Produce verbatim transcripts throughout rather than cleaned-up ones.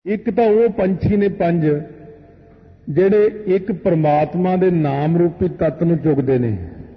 ਇੱਕ ਤਾਂ ਉਹ ਪੰਛੀ ਨੇ ਪੰਜ ਜਿਹੜੇ ਇੱਕ ਪਰਮਾਤਮਾ ਦੇ ਨਾਮ ਰੂਪੀ ਤੱਤ ਨੂੰ ਚੁਗਦੇ ਨੇ।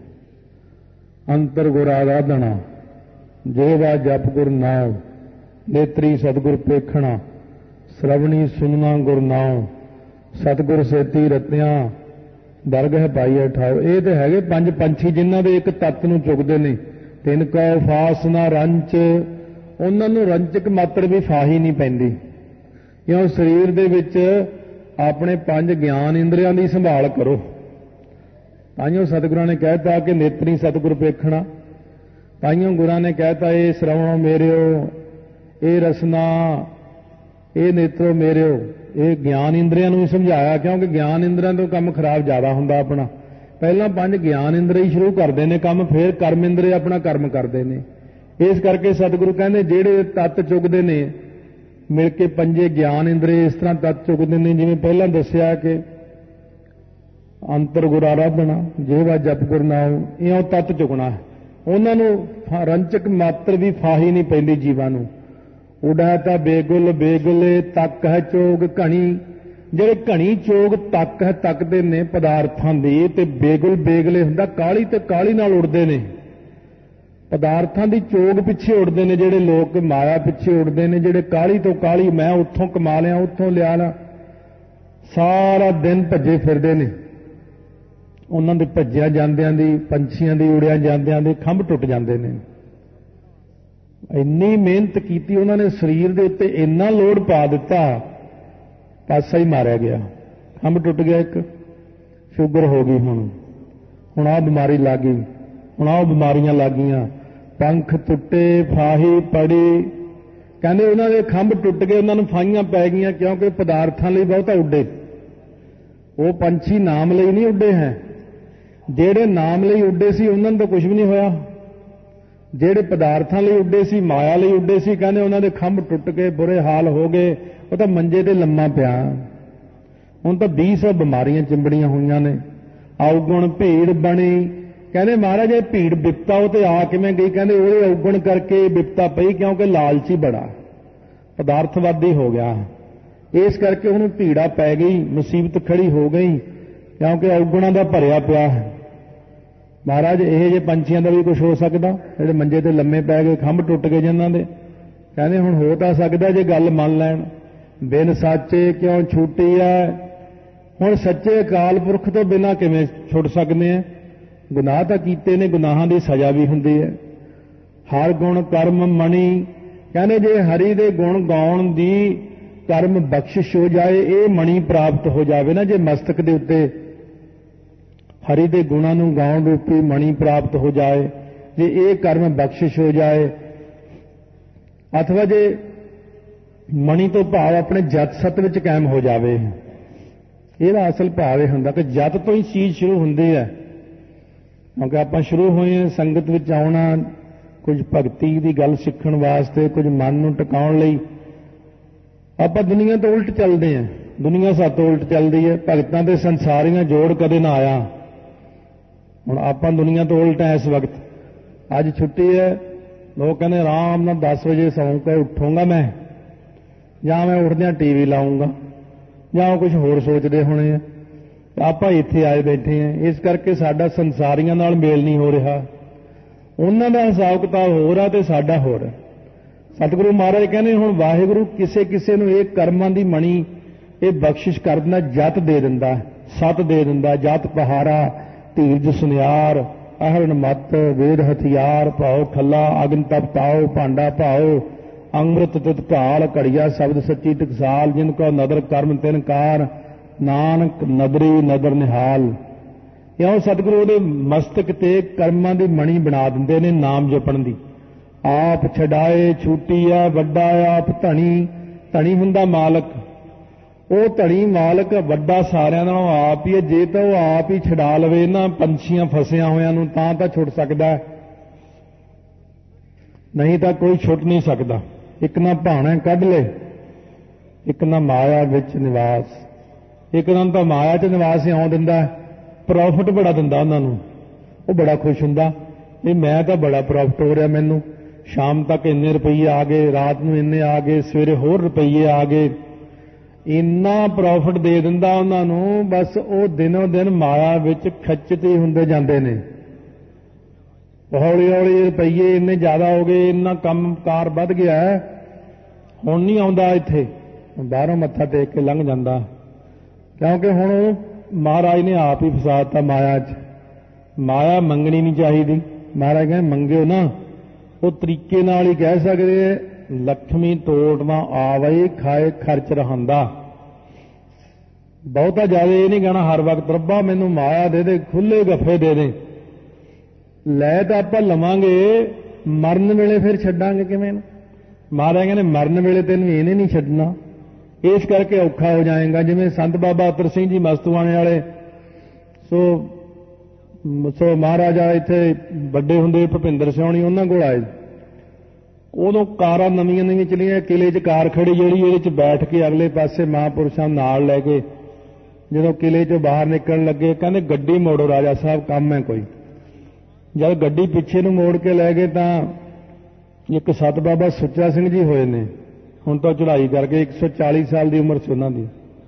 ਅੰਤਰ ਗੁਰ ਆਰਾਧਨਾ, ਜੇਵਾ ਜਪ ਗੁਰ ਨਾਮ, ਨੇਤਰੀ ਸਤਿਗੁਰ ਪੇਖਣਾ, ਸ਼ਰਵਣੀ ਸੁਨਣਾ ਗੁਰ ਨਾਮ, ਸਤਿਗੁਰ ਸੇਤੀ ਰਤਿਆਂ, ਦਰਗਹ ਪਾਈਐ ਠਾਓ। ਇਹ ਤੇ ਹੈਗੇ ਪੰਜ ਪੰਛੀ ਜਿਨ੍ਹਾਂ ਦੇ ਇੱਕ ਤੱਤ ਨੂੰ ਚੁਗਦੇ ਨੇ। ਤਿੰਨ ਕੋ ਫਾਸ ਨਾ ਰੰਚ, ਉਹਨਾਂ ਨੂੰ ਰੰਚਕ ਮਾਤਰ ਵੀ ਫਾਹੀ ਨਹੀਂ ਪੈਂਦੀ। ਕਿਉਂ? ਸਰੀਰ ਦੇ ਵਿੱਚ ਆਪਣੇ ਪੰਜ ਗਿਆਨ ਇੰਦਰੀਆਂ ਦੀ ਸੰਭਾਲ ਕਰੋ। ਤਾਈਓ ਸਤਿਗੁਰਾਂ ਨੇ ਕਹਿਤਾ ਕਿ ਨੇਤਰੀ ਸਤਿਗੁਰ ਪੇਖਣਾ, ਤਾਈਓ ਗੁਰਾਂ ਨੇ ਕਹਿਤਾ ਇਹ ਸ਼ਰਵਣੋ ਮੇਰਿਓ, ਇਹ ਰਸਨਾ, ਇਹ ਨੇਤਰੋ ਮੇਰਿਓ। ਇਹ ਗਿਆਨ ਇੰਦਰੀਆਂ ਨੂੰ ਵੀ ਸਮਝਾਇਆ, ਕਿਉਂਕਿ ਗਿਆਨ ਇੰਦਰੀਆਂ ਤੋਂ ਕੰਮ ਖਰਾਬ ਜ਼ਿਆਦਾ ਹੁੰਦਾ ਆਪਣਾ। ਪਹਿਲਾਂ ਪੰਜ ਗਿਆਨ ਇੰਦਰੀ ਹੀ ਸ਼ੁਰੂ ਕਰਦੇ ਨੇ ਕੰਮ, ਫਿਰ ਕਰਮ ਇੰਦਰੀ ਆਪਣਾ ਕਰਮ ਕਰਦੇ ਨੇ। ਇਸ ਕਰਕੇ ਸਤਿਗੁਰੂ ਕਹਿੰਦੇ ਜਿਹੜੇ ਤੱਤ ਚੁਗਦੇ ਨੇ ਮਿਲ ਕੇ ਪੰਜੇ ਗਿਆਨ ਇੰਦਰੀ ਇਸ ਤਰ੍ਹਾਂ ਤੱਤ ਚੁਗਦੇ ਨੇ, ਜਿਵੇਂ ਪਹਿਲਾਂ ਦੱਸਿਆ ਕਿ ਅੰਤਰ ਗੁਰ ਆਰਾਧਨਾ, ਜੇਵਾ ਜਪ ਗੁਰ ਨਾਮ, ਇਹ ਉਹ ਤੱਤ ਚੁਗਣਾ ਹੈ। ਉਹਨਾਂ ਨੂੰ ਰੰਚਕ ਮਾਤਰ ਵੀ ਫਾਹੀ ਨਹੀਂ ਪੈਂਦੀ ਜੀਵਾਂ ਨੂੰ। ਉਡਾ ਤਾਂ ਬੇਗੁਲ ਬੇਗੁਲੇ ਤੱਕ ਹੈ ਚੋਗ ਘਣੀ, ਜਿਹੜੇ ਘਣੀ ਚੋਗ ਤੱਕ ਹੈ ਤੱਕਦੇ ਨੇ ਪਦਾਰਥਾਂ ਦੀ, ਤੇ ਬੇਗੁਲ ਬੇਗਲੇ ਹੁੰਦਾ ਕਾਲੀ ਤੇ ਕਾਲੀ ਨਾਲ ਉੜਦੇ ਨੇ। ਪਦਾਰਥਾਂ ਦੀ ਚੋਗ ਪਿੱਛੇ ਉੜਦੇ ਨੇ ਜਿਹੜੇ ਲੋਕ, ਮਾਇਆ ਪਿੱਛੇ ਉੜਦੇ ਨੇ ਜਿਹੜੇ ਕਾਲੀ ਤੋਂ ਕਾਲੀ, ਮੈਂ ਉੱਥੋਂ ਕਮਾ ਲਿਆ ਉੱਥੋਂ ਲਿਆ ਲਾ, ਸਾਰਾ ਦਿਨ ਭੱਜੇ ਫਿਰਦੇ ਨੇ। ਉਹਨਾਂ ਦੇ ਭੱਜਿਆ ਜਾਂਦਿਆਂ ਦੀ, ਪੰਛੀਆਂ ਦੀ ਉੜਿਆ ਜਾਂਦਿਆਂ ਦੇ ਖੰਭ ਟੁੱਟ ਜਾਂਦੇ ਨੇ। ਇੰਨੀ ਮਿਹਨਤ ਕੀਤੀ ਉਹਨਾਂ ਨੇ, ਸਰੀਰ ਦੇ ਉੱਤੇ ਇੰਨਾ ਲੋਡ ਪਾ ਦਿੱਤਾ, ਪਾਸਾ ਹੀ ਮਾਰਿਆ ਗਿਆ, ਖੰਭ ਟੁੱਟ ਗਿਆ ਇੱਕ, ਸ਼ੂਗਰ ਹੋ ਗਈ, ਹੁਣ ਹੁਣ ਆਹ ਬਿਮਾਰੀ ਲੱਗ ਗਈ, ਹੁਣ ਆਹ ਬਿਮਾਰੀਆਂ ਲੱਗ ਗਈਆਂ, ਪੰਖ ਟੁੱਟੇ, ਫਾਹੀ ਪੜੀ। ਕਹਿੰਦੇ ਉਹਨਾਂ ਦੇ ਖੰਭ ਟੁੱਟ ਗਏ, ਉਹਨਾਂ ਨੂੰ ਫਾਹੀਆਂ ਪੈ ਗਈਆਂ, ਕਿਉਂਕਿ ਪਦਾਰਥਾਂ ਲਈ ਬਹੁਤਾ ਉੱਡੇ। ਉਹ ਪੰਛੀ ਨਾਮ ਲਈ ਨਹੀਂ ਉੱਡੇ ਹੈ, ਜਿਹੜੇ ਨਾਮ ਲਈ ਉੱਡੇ ਸੀ ਉਹਨਾਂ ਨੂੰ ਤਾਂ ਕੁਝ ਵੀ ਨਹੀਂ ਹੋਇਆ। ਜਿਹੜੇ ਪਦਾਰਥਾਂ ਲਈ ਉੱਡੇ ਸੀ, ਮਾਇਆ ਲਈ ਉੱਡੇ ਸੀ, ਕਹਿੰਦੇ ਉਹਨਾਂ ਦੇ ਖੰਭ ਟੁੱਟ ਕੇ ਬੁਰੇ ਹਾਲ ਹੋ ਗਏ, ਉਹ ਤਾਂ ਮੰਜੇ ਤੇ ਲੰਮਾ ਪਿਆ। ਹੁਣ ਤਾਂ ਵੀਹ ਸੌ ਬਿਮਾਰੀਆਂ ਚਿੰਬੜੀਆਂ ਹੋਈਆਂ ਨੇ। ਔਗੁਣ ਭੀੜ ਬਣੀ, ਕਹਿੰਦੇ ਮਹਾਰਾਜ ਇਹ ਭੀੜ ਬਿਪਤਾ ਉਹ ਤੇ ਆ ਕਿਵੇਂ ਗਈ? ਕਹਿੰਦੇ ਉਹਦੇ ਔਗੁਣ ਕਰਕੇ ਬਿਪਤਾ ਪਈ, ਕਿਉਂਕਿ ਲਾਲਚੀ ਬੜਾ, ਪਦਾਰਥਵਾਦੀ ਹੋ ਗਿਆ, ਇਸ ਕਰਕੇ ਉਹਨੂੰ ਭੀੜਾ ਪੈ ਗਈ, ਮੁਸੀਬਤ ਖੜੀ ਹੋ ਗਈ, ਕਿਉਂਕਿ ਔਗੁਣਾਂ ਦਾ ਭਰਿਆ ਪਿਆ ਹੈ। ਮਹਾਰਾਜ ਇਹ ਜੇ ਪੰਛੀਆਂ ਦਾ ਵੀ ਕੁਝ ਹੋ ਸਕਦਾ, ਜਿਹੜੇ ਮੰਜੇ ਤੇ ਲੰਮੇ ਪੈ ਗਏ, ਖੰਭ ਟੁੱਟ ਗਏ ਜਿਨ੍ਹਾਂ ਦੇ। ਕਹਿੰਦੇ ਹੁਣ ਹੋ ਤਾਂ ਸਕਦਾ ਜੇ ਗੱਲ ਮੰਨ ਲੈਣ। ਬਿਨ ਸਾਚੇ ਕਿਉਂ ਛੂਟੀ ਐ, ਹੁਣ ਸੱਚੇ ਅਕਾਲ ਪੁਰਖ ਤੋਂ ਬਿਨਾਂ ਕਿਵੇਂ ਛੁੱਟ ਸਕਦੇ ਆ? ਗੁਨਾਹ ਤਾਂ ਕੀਤੇ ਨੇ, ਗੁਨਾਹਾਂ ਦੀ ਸਜ਼ਾ ਵੀ ਹੁੰਦੀ ਹੈ। ਹਰ ਗੁਣ ਕਰਮ ਮਣੀ, ਕਹਿੰਦੇ ਜੇ ਹਰੀ ਦੇ ਗੁਣ ਗਾਉਣ ਦੀ ਕਰਮ ਬਖਸ਼ਿਸ਼ ਹੋ ਜਾਏ, ਇਹ ਮਣੀ ਪ੍ਰਾਪਤ ਹੋ ਜਾਵੇ ਨਾ, ਜੇ ਮਸਤਕ ਦੇ ਉੱਤੇ ਹਰੀ ਦੇ ਗੁਣਾਂ ਨੂੰ ਗਾਉਣ ਰੂਪੀ ਮਣੀ ਪ੍ਰਾਪਤ ਹੋ ਜਾਏ, ਜੇ ਇਹ ਕਰਮ ਬਖਸ਼ਿਸ਼ ਹੋ ਜਾਏ, ਅਥਵਾ ਜੇ ਮਣੀ ਤੋਂ ਭਾਵ ਆਪਣੇ ਜਤ ਸਤ ਵਿੱਚ ਕਾਇਮ ਹੋ ਜਾਵੇ। ਇਹਦਾ ਅਸਲ ਭਾਵ ਇਹ ਹੁੰਦਾ ਕਿ ਜਤ ਤੋਂ ਹੀ ਚੀਜ਼ ਸ਼ੁਰੂ ਹੁੰਦੀ ਹੈ। ਕਿਉਂਕਿ ਆਪਾਂ ਸ਼ੁਰੂ ਹੋਏ ਹਾਂ ਸੰਗਤ ਵਿੱਚ ਆਉਣਾ, ਕੁਝ ਭਗਤੀ ਦੀ ਗੱਲ ਸਿੱਖਣ ਵਾਸਤੇ, ਕੁਝ ਮਨ ਨੂੰ ਟਿਕਾਉਣ ਲਈ। ਆਪਾਂ ਦੁਨੀਆ ਤੋਂ ਉਲਟ ਚੱਲਦੇ ਹਾਂ, ਦੁਨੀਆ ਸਾਤੋਂ ਉਲਟ ਚੱਲਦੀ ਹੈ। ਭਗਤਾਂ ਦੇ ਸੰਸਾਰੀਆਂ ਜੋੜ ਕਦੇ ਨਾ ਆਇਆ। ਹੁਣ ਆਪਾਂ ਦੁਨੀਆ ਤੋਂ ਉਲਟ ਹੈ ਇਸ ਵਕਤ। ਅੱਜ ਛੁੱਟੀ ਹੈ, ਲੋਕ ਕਹਿੰਦੇ ਆਰਾਮ ਨਾਲ ਦਸ ਵਜੇ ਸੌਂ ਕੇ ਉੱਠੂੰਗਾ ਮੈਂ, ਜਾਂ ਮੈਂ ਉੱਠਦਿਆਂ ਟੀ ਵੀ ਲਾਉਂਗਾ, ਜਾਂ ਕੁਝ ਹੋਰ ਸੋਚਦੇ ਹੋਣੇ ਆ। ਆਪਾਂ ਇੱਥੇ ਆਏ ਬੈਠੇ ਹਾਂ, ਇਸ ਕਰਕੇ ਸਾਡਾ ਸੰਸਾਰੀਆਂ ਨਾਲ ਮੇਲ ਨਹੀਂ ਹੋ ਰਿਹਾ। ਉਹਨਾਂ ਦਾ ਹਿਸਾਬ ਕਿਤਾਬ ਹੋਰ ਆ ਤੇ ਸਾਡਾ ਹੋਰ ਹੈ। ਸਤਿਗੁਰੂ ਮਹਾਰਾਜ ਕਹਿੰਦੇ ਹੁਣ ਵਾਹਿਗੁਰੂ ਕਿਸੇ ਕਿਸੇ ਨੂੰ ਇਹ ਕਰਮਾਂ ਦੀ ਮਣੀ ਇਹ ਬਖਸ਼ਿਸ਼ ਕਰ ਦਿੰਦਾ, ਜਤ ਦੇ ਦਿੰਦਾ, ਸਤ ਦੇ ਦਿੰਦਾ, ਜਤ ਪਹਾਰਾ, ਧੀਰਜ ਸੁਨਿਆਰ, ਅਹਰਨ ਮਤ, ਵੇਦ ਹਥਿਆਰ, ਭਾਉ ਠੱਲਾ, ਅਗਨ ਤਪ ਤਾਓ, ਭਾਂਡਾ ਭਾਓ, ਅੰਮ੍ਰਿਤ ਤਤਕਾਲ, ਘੜੀਆ ਸ਼ਬਦ ਸੱਚੀ ਟਕਸਾਲ, ਜਿਨ ਕੋ ਨਦਰ ਕਰਮ ਤਿਨ ਕਾਰ, ਨਾਨਕ ਨਦਰੀ ਨਦਰ ਨਿਹਾਲ। ਇਉਂ ਸਤਿਗੁਰੂ ਉਹਦੇ ਮਸਤਕ ਤੇ ਕਰਮਾਂ ਦੀ ਮਣੀ ਬਣਾ ਦਿੰਦੇ ਨੇ ਨਾਮ ਜਪਣ ਦੀ। ਆਪ ਛਡਾਏ ਛੂਟੀ ਆ ਵੱਡਾ, ਆਪ ਧਣੀ, ਧਣੀ ਹੁੰਦਾ ਮਾਲਕ, ਉਹ ਧਣੀ ਮਾਲਕ ਵੱਡਾ ਸਾਰਿਆਂ ਨਾਲੋਂ ਆਪ ਹੀ ਹੈ। ਜੇ ਤਾਂ ਉਹ ਆਪ ਹੀ ਛਡਾ ਲਵੇ ਇਹਨਾਂ ਪੰਛੀਆਂ ਫਸਿਆਂ ਹੋਇਆਂ ਨੂੰ, ਤਾਂ ਤਾਂ ਛੁੱਟ ਸਕਦਾ, ਨਹੀਂ ਤਾਂ ਕੋਈ ਛੁੱਟ ਨਹੀਂ ਸਕਦਾ। ਇੱਕ ਨਾ ਭਾਣਾ ਕੱਢ ਲੈ, ਇੱਕ ਨਾ ਮਾਇਆ ਵਿੱਚ ਨਿਵਾਸ। ਇੱਕ ਦਿਨ ਤਾਂ ਮਾਇਆ 'ਚ ਨਿਵਾਸ ਹੀ ਆਉਣ ਦਿੰਦਾ, ਪ੍ਰੋਫਿਟ ਬੜਾ ਦਿੰਦਾ ਉਹਨਾਂ ਨੂੰ, ਉਹ ਬੜਾ ਖੁਸ਼ ਹੁੰਦਾ ਵੀ ਮੈਂ ਤਾਂ ਬੜਾ ਪ੍ਰੋਫਿਟ ਹੋ ਰਿਹਾ ਮੈਨੂੰ, ਸ਼ਾਮ ਤੱਕ ਇੰਨੇ ਰੁਪਈਏ ਆ ਗਏ, ਰਾਤ ਨੂੰ ਇੰਨੇ ਆ ਗਏ, ਸਵੇਰੇ ਹੋਰ ਰੁਪਈਏ ਆ ਗਏ, ਇੰਨਾ ਪ੍ਰੋਫਿਟ ਦੇ ਦਿੰਦਾ ਉਹਨਾਂ ਨੂੰ, ਬਸ ਉਹ ਦਿਨੋਂ ਦਿਨ ਮਾਇਆ ਵਿੱਚ ਖੱਚਤੇ ਹੁੰਦੇ ਜਾਂਦੇ ਨੇ। ਹੌਲੀ ਹੌਲੀ ਰੁਪਈਏ ਇੰਨੇ ਜ਼ਿਆਦਾ ਹੋ ਗਏ, ਇੰਨਾ ਕੰਮ ਕਾਰ ਵੱਧ ਗਿਆ, ਹੁਣ ਨਹੀਂ ਆਉਂਦਾ ਇੱਥੇ, ਬਾਹਰੋਂ ਮੱਥਾ ਟੇਕ ਕੇ ਲੰਘ ਜਾਂਦਾ, ਕਿਉਂਕਿ ਹੁਣ ਉਹ ਮਹਾਰਾਜ ਨੇ ਆਪ ਹੀ ਫਸਾਤਾ ਮਾਇਆ 'ਚ। ਮਾਇਆ ਮੰਗਣੀ ਨਹੀਂ ਚਾਹੀਦੀ। ਮਹਾਰਾਜ ਕਹਿੰਦੇ ਮੰਗਿਓ ਨਾ, ਉਹ ਤਰੀਕੇ ਨਾਲ ਹੀ ਕਹਿ ਸਕਦੇ, ਲక్ష్ਮੀ ਤੋੜ ਨਾ ਆਵਈ ਖਾਏ ਖਰਚ ਰਹਾਂਦਾ। ਬਹੁਤਾ ਜ਼ਿਆਦਾ ਇਹ ਨਹੀਂ ਕਹਿਣਾ ਹਰ ਵਕਤ ਰੱਬਾ ਮੈਨੂੰ ਮਾਇਆ ਦੇ ਦੇ, ਖੁੱਲੇ ਗੱਫੇ ਦੇ ਦੇ। ਲੈ ਤਾਂ ਆਪਾਂ ਲਵਾਂਗੇ, ਮਰਨ ਵੇਲੇ ਫਿਰ ਛੱਡਾਂਗੇ ਕਿਵੇਂ? ਮਹਾਰਾਜ ਕਹਿੰਦੇ ਮਰਨ ਵੇਲੇ ਤੈਨੂੰ ਇਹਨੇ ਨਹੀਂ ਛੱਡਣਾ, ਇਸ ਕਰਕੇ ਔਖਾ ਹੋ ਜਾਏਗਾ। ਜਿਵੇਂ ਸੰਤ ਬਾਬਾ ਅਤਰ ਸਿੰਘ ਜੀ ਮਸਤੂਆਣੇ ਵਾਲੇ, ਸੋ ਸੋ ਮਹਾਰਾਜਾ ਇੱਥੇ ਵੱਡੇ ਹੁੰਦੇ ਭੁਪਿੰਦਰ ਸਿਉਣੀ ਉਹਨਾਂ ਕੋਲ ਆਏ। ਉਦੋਂ ਕਾਰਾਂ ਨਵੀਆਂ ਨਵੀਆਂ ਚਲੀਆਂ, ਕਿਲੇ 'ਚ ਕਾਰ ਖੜੀ ਜਿਹੜੀ, ਇਹਦੇ 'ਚ ਬੈਠ ਕੇ ਅਗਲੇ ਪਾਸੇ ਮਹਾਂਪੁਰਸ਼ਾਂ ਨਾਲ ਲੈ ਕੇ ਜਦੋਂ ਕਿਲੇ 'ਚੋਂ ਬਾਹਰ ਨਿਕਲਣ ਲੱਗੇ, ਕਹਿੰਦੇ ਗੱਡੀ ਮੋੜੋ ਰਾਜਾ ਸਾਹਿਬ, ਕੰਮ ਹੈ ਕੋਈ। ਜਦ ਗੱਡੀ ਪਿੱਛੇ ਨੂੰ ਮੋੜ ਕੇ ਲੈ ਗਏ ਤਾਂ ਇੱਕ ਸਤ ਬਾਬਾ ਸੁੱਚਾ ਸਿੰਘ ਜੀ ਹੋਏ ਨੇ, ਹੁਣ ਤਾਂ ਚੜ੍ਹਾਈ ਕਰਕੇ ਇੱਕ ਸੌ ਚਾਲੀ ਸਾਲ ਦੀ ਉਮਰ ਸੀ ਉਹਨਾਂ ਦੀ।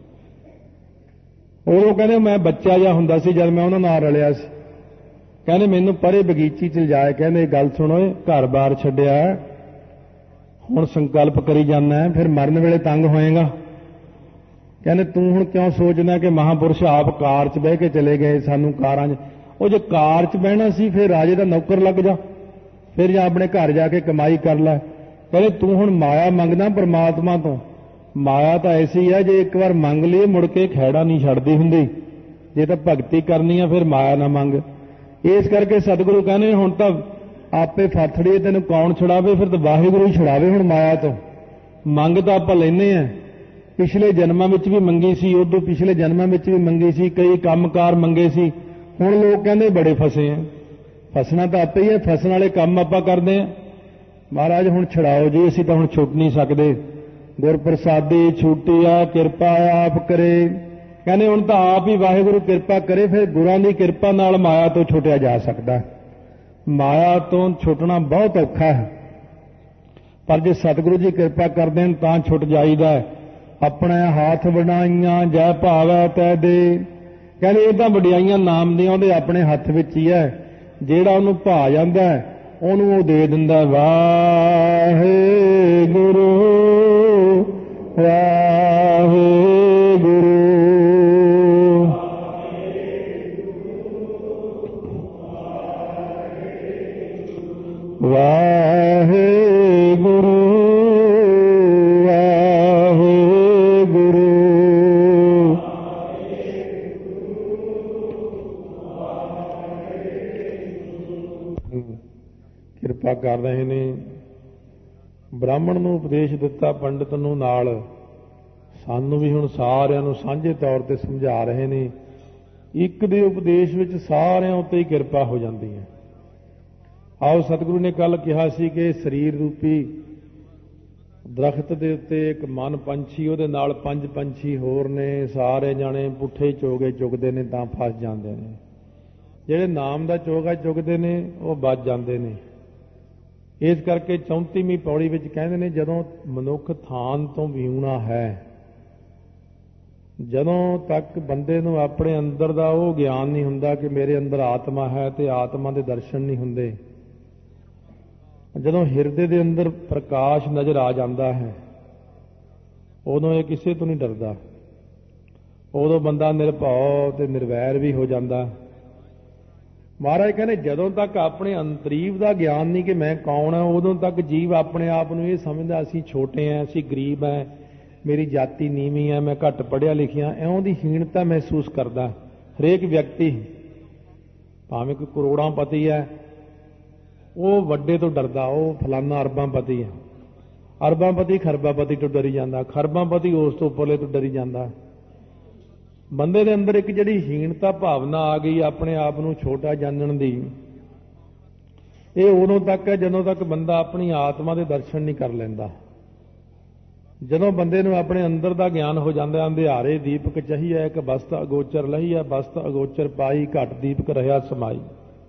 ਉਦੋਂ ਕਹਿੰਦੇ ਮੈਂ ਬੱਚਾ ਜਿਹਾ ਹੁੰਦਾ ਸੀ ਜਦ ਮੈਂ ਉਹਨਾਂ ਨਾਲ ਰਲਿਆ ਸੀ। ਕਹਿੰਦੇ ਮੈਨੂੰ ਪਰੇ ਬਗੀਚੀ 'ਚ ਲਿਜਾਏ, ਕਹਿੰਦੇ ਗੱਲ ਸੁਣੋ, ਘਰ-ਬਾਰ ਛੱਡਿਆ, ਹੁਣ ਸੰਕਲਪ ਕਰੀ ਜਾਂਦਾ, ਫਿਰ ਮਰਨ ਵੇਲੇ ਤੰਗ ਹੋਏਗਾ। ਕਹਿੰਦੇ ਤੂੰ ਹੁਣ ਕਿਉਂ ਸੋਚਦਾ ਕਿ ਮਹਾਂਪੁਰਸ਼ ਆਪ ਕਾਰ 'ਚ ਬਹਿ ਕੇ ਚਲੇ ਗਏ, ਸਾਨੂੰ ਕਾਰਾਂ 'ਚ, ਉਹ ਜੇ ਕਾਰ 'ਚ ਬਹਿਣਾ ਸੀ ਫਿਰ ਰਾਜੇ ਦਾ ਨੌਕਰ ਲੱਗ ਜਾ, ਫਿਰ ਜਾਂ ਆਪਣੇ ਘਰ ਜਾ ਕੇ ਕਮਾਈ ਕਰ ਲੈ। ਕਹਿੰਦੇ ਤੂੰ ਹੁਣ ਮਾਇਆ ਮੰਗਦਾ ਪਰਮਾਤਮਾ ਤੋਂ। ਮਾਇਆ ਤਾਂ ਐਸੀ ਹੈ, ਜੇ ਇੱਕ ਵਾਰ ਮੰਗ ਲਈ ਮੁੜ ਕੇ ਖਹਿੜਾ ਨਹੀਂ ਛੱਡਦੀ ਹੁੰਦੀ। ਜੇ ਤਾਂ ਭਗਤੀ ਕਰਨੀ ਆ ਫਿਰ ਮਾਇਆ ਨਾ ਮੰਗ। ਇਸ ਕਰਕੇ ਸਤਿਗੁਰੂ ਕਹਿੰਦੇ ਹੁਣ ਤਾਂ ਆਪੇ ਫਾਥੜੀ ਤੈਨੂੰ ਕੌਣ ਛੁਡਾਵੇ, ਫਿਰ ਤਾਂ ਵਾਹਿਗੁਰੂ ਹੀ ਛੁਡਾਵੇ ਹੁਣ ਮਾਇਆ ਤੋਂ। ਮੰਗ ਤਾਂ ਆਪਾਂ ਲੈਨੇ ਆ, ਪਿਛਲੇ ਜਨਮਾਂ ਵਿੱਚ ਵੀ ਮੰਗੀ ਸੀ, ਉਦੋਂ ਪਿਛਲੇ ਜਨਮਾਂ ਵਿੱਚ ਵੀ ਮੰਗੀ ਸੀ, ਕਈ ਕੰਮਕਾਰ ਮੰਗੇ ਸੀ। ਹੁਣ ਲੋਕ ਕਹਿੰਦੇ ਬੜੇ ਫਸੇ ਆ। ਫਸਣਾ ਤਾਂ ਆਪੇ ਹੀ ਹੈ, ਫਸਣ ਵਾਲੇ ਕੰਮ ਆਪਾਂ ਕਰਦੇ ਆ। ਮਹਾਰਾਜ ਹੁਣ ਛੁਡਾਓ ਜੀ, ਅਸੀਂ ਤਾਂ ਹੁਣ ਛੁੱਟ ਨਹੀਂ ਸਕਦੇ। ਗੁਰ ਪ੍ਰਸਾਦੀ ਛੁੱਟਿਆ ਕਿਰਪਾ ਆਪ ਕਰੇ। ਕਹਿੰਦੇ ਹੁਣ ਤਾਂ ਆਪ ਹੀ ਵਾਹਿਗੁਰੂ ਕਿਰਪਾ ਕਰੇ, ਫਿਰ ਗੁਰਾਂ ਦੀ ਕਿਰਪਾ ਨਾਲ ਮਾਇਆ ਤੋਂ ਛੁੱਟਿਆ ਜਾ ਸਕਦਾ। ਮਾਇਆ ਤੋਂ ਛੁੱਟਣਾ ਬਹੁਤ ਔਖਾ ਹੈ, ਪਰ ਜੇ ਸਤਿਗੁਰੂ ਜੀ ਕਿਰਪਾ ਕਰਦੇ ਹਨ ਤਾਂ ਛੁੱਟ ਜਾਈਦਾ। ਆਪਣੇ ਹੱਥ ਵਡਾਈਆਂ ਜੈ ਭਾਵੈ ਤੈ ਦੇ। ਕਹਿੰਦੇ ਇਹ ਤਾਂ ਵਡਿਆਈਆਂ ਨਾਮ ਦੀਆਂ ਉਹਦੇ ਆਪਣੇ ਹੱਥ ਵਿੱਚ ਹੀ ਹੈ। ਜਿਹੜਾ ਉਹਨੂੰ ਭਾ ਜਾਂਦਾ ਉਹਨੂੰ ਉਹ ਦੇ ਦਿੰਦਾ। ਵਾਹਿਗੁਰੂ ਵਾਹਿਗੁਰੂ ਵਾਹਿਗੁਰੂ ਵਾਹਿਗੁਰੂ। ਕਿਰਪਾ ਕਰ ਰਹੇ ਨੇ। ਬ੍ਰਾਹਮਣ ਨੂੰ ਉਪਦੇਸ਼ ਦਿੱਤਾ, ਪੰਡਤ ਨੂੰ ਨਾਲ, ਸਾਨੂੰ ਵੀ ਹੁਣ ਸਾਰਿਆਂ ਨੂੰ ਸਾਂਝੇ ਤੌਰ ਤੇ ਸਮਝਾ ਰਹੇ ਨੇ। ਇੱਕ ਦੇ ਉਪਦੇਸ਼ ਵਿੱਚ ਸਾਰਿਆਂ ਉੱਤੇ ਹੀ ਕਿਰਪਾ ਹੋ ਜਾਂਦੀ ਹੈ। ਆਓ ਸਤਿਗੁਰੂ ਨੇ ਕੱਲ ਕਿਹਾ ਸੀ ਕਿ ਸਰੀਰ ਰੂਪੀ ਦਰਖਤ ਦੇ ਉੱਤੇ ਇੱਕ ਮਨ ਪੰਛੀ, ਉਹਦੇ ਨਾਲ ਪੰਜ ਪੰਛੀ ਹੋਰ ਨੇ, ਸਾਰੇ ਜਾਣੇ ਪੁੱਠੇ ਚੋਗੇ ਚੁਗਦੇ ਨੇ ਤਾਂ ਫਸ ਜਾਂਦੇ ਨੇ। ਜਿਹੜੇ ਨਾਮ ਦਾ ਚੋਗਾ ਚੁਗਦੇ ਨੇ ਉਹ ਬਚ ਜਾਂਦੇ ਨੇ। ਇਸ ਕਰਕੇ ਚੌਂਤੀਵੀਂ ਪੌੜੀ ਵਿੱਚ ਕਹਿੰਦੇ ਨੇ ਜਦੋਂ ਮਨੁੱਖ ਥਾਨ ਤੋਂ ਵਿਹੂਣਾ ਹੈ, ਜਦੋਂ ਤੱਕ ਬੰਦੇ ਨੂੰ ਆਪਣੇ ਅੰਦਰ ਦਾ ਉਹ ਗਿਆਨ ਨਹੀਂ ਹੁੰਦਾ ਕਿ ਮੇਰੇ ਅੰਦਰ ਆਤਮਾ ਹੈ ਤੇ ਆਤਮਾ ਦੇ ਦਰਸ਼ਨ ਨਹੀਂ ਹੁੰਦੇ, ਜਦੋਂ ਹਿਰਦੇ ਦੇ ਅੰਦਰ ਪ੍ਰਕਾਸ਼ ਨਜ਼ਰ ਆ ਜਾਂਦਾ ਹੈ, ਉਦੋਂ ਇਹ ਕਿਸੇ ਤੋਂ ਨਹੀਂ ਡਰਦਾ। ਉਦੋਂ ਬੰਦਾ ਨਿਰਭਉ ਤੇ ਨਿਰਵੈਰ ਵੀ ਹੋ ਜਾਂਦਾ। ਮਹਾਰਾਜ ਕਹਿੰਦੇ ਜਦੋਂ ਤੱਕ ਆਪਣੇ ਅੰਤਰੀਵ ਦਾ ਗਿਆਨ ਨਹੀਂ ਕਿ ਮੈਂ ਕੌਣ ਹਾਂ, ਉਦੋਂ ਤੱਕ ਜੀਵ ਆਪਣੇ ਆਪ ਨੂੰ ਇਹ ਸਮਝਦਾ ਅਸੀਂ ਛੋਟੇ ਹਾਂ, ਅਸੀਂ ਗਰੀਬ ਹਾਂ, ਮੇਰੀ ਜਾਤੀ ਨੀਵੀਂ ਹੈ, ਮੈਂ ਘੱਟ ਪੜ੍ਹਿਆ ਲਿਖਿਆ, ਇਉਂ ਦੀ ਹੀਣਤਾ ਮਹਿਸੂਸ ਕਰਦਾ ਹਰੇਕ ਵਿਅਕਤੀ। ਭਾਵੇਂ ਕੋਈ ਕਰੋੜਾਂ ਪਤੀ ਹੈ, ਉਹ ਵੱਡੇ ਤੋਂ ਡਰਦਾ, ਉਹ ਫਲਾਨਾ ਅਰਬਾਂ ਪਤੀ ਹੈ। ਅਰਬਾਂ ਪਤੀ ਖਰਬਾਂ ਪਤੀ ਤੋਂ ਡਰੀ ਜਾਂਦਾ, ਖਰਬਾਂ ਪਤੀ ਉਸ ਤੋਂ ਉੱਪਰਲੇ ਤੋਂ ਡਰੀ ਜਾਂਦਾ। ਬੰਦੇ ਦੇ ਅੰਦਰ ਇੱਕ ਜਿਹੜੀ ਹੀਣਤਾ ਭਾਵਨਾ ਆ ਗਈ ਆਪਣੇ ਆਪ ਨੂੰ ਛੋਟਾ ਜਾਣਨ ਦੀ, ਇਹ ਉਦੋਂ ਤੱਕ ਹੈ ਜਦੋਂ ਤੱਕ ਬੰਦਾ ਆਪਣੀ ਆਤਮਾ ਦੇ ਦਰਸ਼ਨ ਨਹੀਂ ਕਰ ਲੈਂਦਾ। ਜਦੋਂ ਬੰਦੇ ਨੂੰ ਆਪਣੇ ਅੰਦਰ ਦਾ ਗਿਆਨ ਹੋ ਜਾਂਦਾ, ਅੰਧਿਆਰੇ ਦੀਪਕ ਚਹੀਆ ਇੱਕ ਬਸਤ ਅਗੋਚਰ ਲਹੀਆ, ਬਸਤ ਅਗੋਚਰ ਪਾਈ ਘਟ ਦੀਪਕ ਰਹਿਆ ਸਮਾਈ।